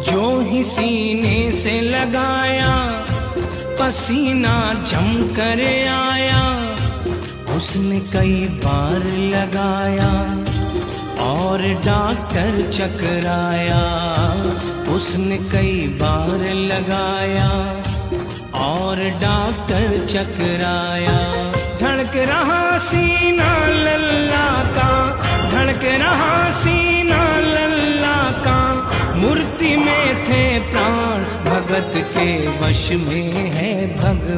जो ही सीने से लगाया पसीना जम कर आया, उसने कई बार लगाया और डॉक्टर चकराया। उसने कई बार लगाया और डॉक्टर चकराया। धड़क रहा सीना लल्ला का, धड़क रहा सीना लल्ला का, मूर्ति में थे प्राण भगत के वश में है भगवान।